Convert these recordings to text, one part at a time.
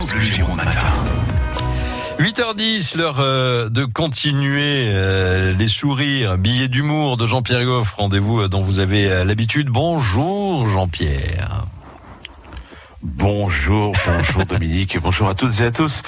France Bleu Gironde matin. 8h10, l'heure de continuer les sourires, billets d'humour de Jean-Pierre Goff, rendez-vous dont vous avez l'habitude. Bonjour Jean-Pierre. Bonjour Dominique et bonjour à toutes et à tous.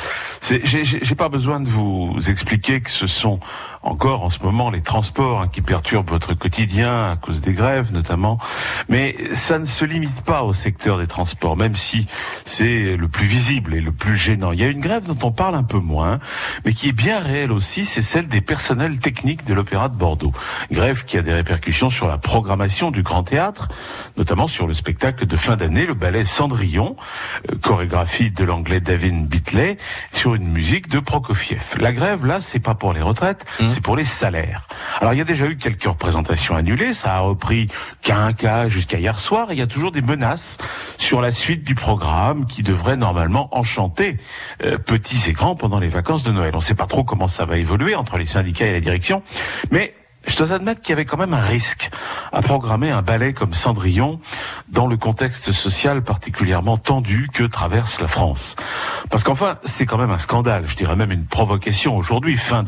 J'ai pas besoin de vous expliquer que ce sont encore en ce moment les transports qui perturbent votre quotidien à cause des grèves notamment, mais ça ne se limite pas au secteur des transports, même si c'est le plus visible et le plus gênant. Il y a une grève dont on parle un peu moins, mais qui est bien réelle aussi, c'est celle des personnels techniques de l'Opéra de Bordeaux. Grève qui a des répercussions sur la programmation du Grand Théâtre, notamment sur le spectacle de fin d'année, le ballet Cendrillon, chorégraphie de l'anglais David Bitley, sur une musique de Prokofiev. La grève, là, c'est pas pour les retraites, c'est pour les salaires. Alors, il y a déjà eu quelques représentations annulées, ça a repris qu'un cas jusqu'à hier soir, et il y a toujours des menaces sur la suite du programme qui devrait normalement enchanter petits et grands pendant les vacances de Noël. On sait pas trop comment ça va évoluer entre les syndicats et la direction, mais je dois admettre qu'il y avait quand même un risque à programmer un ballet comme Cendrillon dans le contexte social particulièrement tendu que traverse la France. Parce qu'enfin, c'est quand même un scandale, je dirais même une provocation aujourd'hui, fin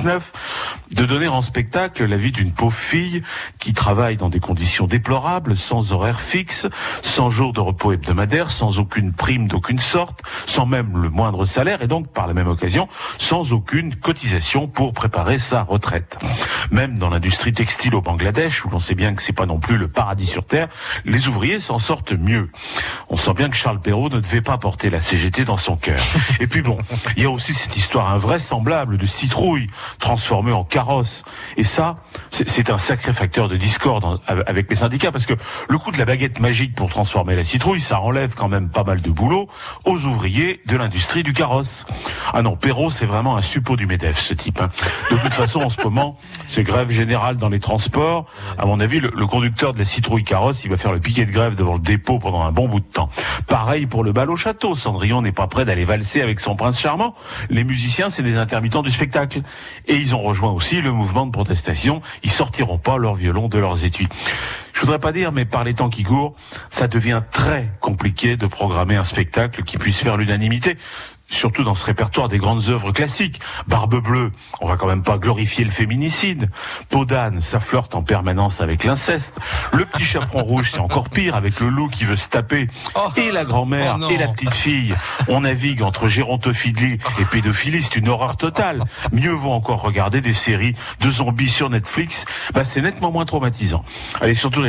2019, de donner en spectacle la vie d'une pauvre fille qui travaille dans des conditions déplorables, sans horaire fixe, sans jour de repos hebdomadaire, sans aucune prime d'aucune sorte, sans même le moindre salaire et donc par la même occasion, sans aucune cotisation pour préparer sa retraite. Même dans l'industrie textile au Bangladesh, où l'on sait bien que c'est pas non plus le paradis sur terre, les ouvriers s'en sortent mieux. On sent bien que Charles Perrault ne devait pas porter la CGT dans son cœur. Et puis bon, il y a aussi cette histoire invraisemblable de citrouille transformée en carrosse. Et ça, c'est un sacré facteur de discorde avec les syndicats, parce que le coup de la baguette magique pour transformer la citrouille, ça enlève quand même pas mal de boulot aux ouvriers de l'industrie du carrosse. Ah non, Perrault, c'est vraiment un suppôt du MEDEF, ce type. De toute façon, en ce moment, c'est grève générale dans les transports. À mon avis, le conducteur de la citrouille carrosse, il va faire le piquet de grève devant le dépôt pendant un bon bout de temps. Pareil pour le bal au château. Cendrillon n'est pas prêt d'aller valser avec son prince charmant. Les musiciens, c'est des intermittents du spectacle. Et ils ont rejoint aussi le mouvement de protestation. Ils sortiront pas leur violon de leurs étuis. Je voudrais pas dire, mais par les temps qui courent, ça devient très compliqué de programmer un spectacle qui puisse faire l'unanimité. Surtout dans ce répertoire des grandes œuvres classiques. Barbe Bleue, on va quand même pas glorifier le féminicide. Peau d'âne, ça flirte en permanence avec l'inceste. Le Petit Chaperon Rouge, c'est encore pire avec le loup qui veut se taper. Et la grand-mère et la petite fille, on navigue entre gérontophilie et pédophilie, c'est une horreur totale. Mieux vaut encore regarder des séries de zombies sur Netflix, c'est nettement moins traumatisant. Allez, surtout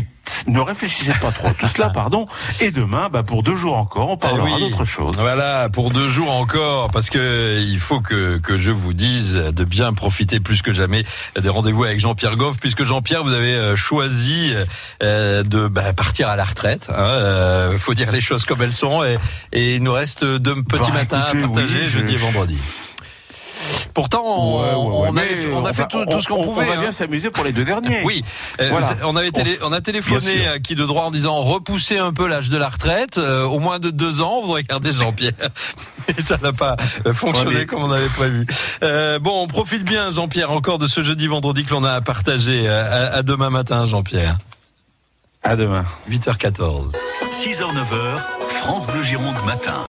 ne réfléchissez pas trop à tout cela, pardon. Et demain, pour 2 jours encore, on parlera d'autre chose. Voilà, pour 2 jours encore, parce que il faut que je vous dise de bien profiter plus que jamais des rendez-vous avec Jean-Pierre Goff, puisque Jean-Pierre, vous avez choisi de partir à la retraite. Faut dire les choses comme elles sont, et il nous reste 2 petits matins à partager jeudi et vendredi. Pourtant, on a fait tout ce qu'on pouvait. On va bien s'amuser pour les 2 derniers. Oui, voilà. On a téléphoné à qui de droit en disant repousser un peu l'âge de la retraite, au moins de 2 ans. Vous regardez Jean-Pierre, et ça n'a pas fonctionné comme on avait prévu. On profite bien, Jean-Pierre, encore de ce jeudi-vendredi que l'on a partagé. À demain matin, Jean-Pierre. À demain. 8h14. 6h-9h, France Bleu Gironde matin.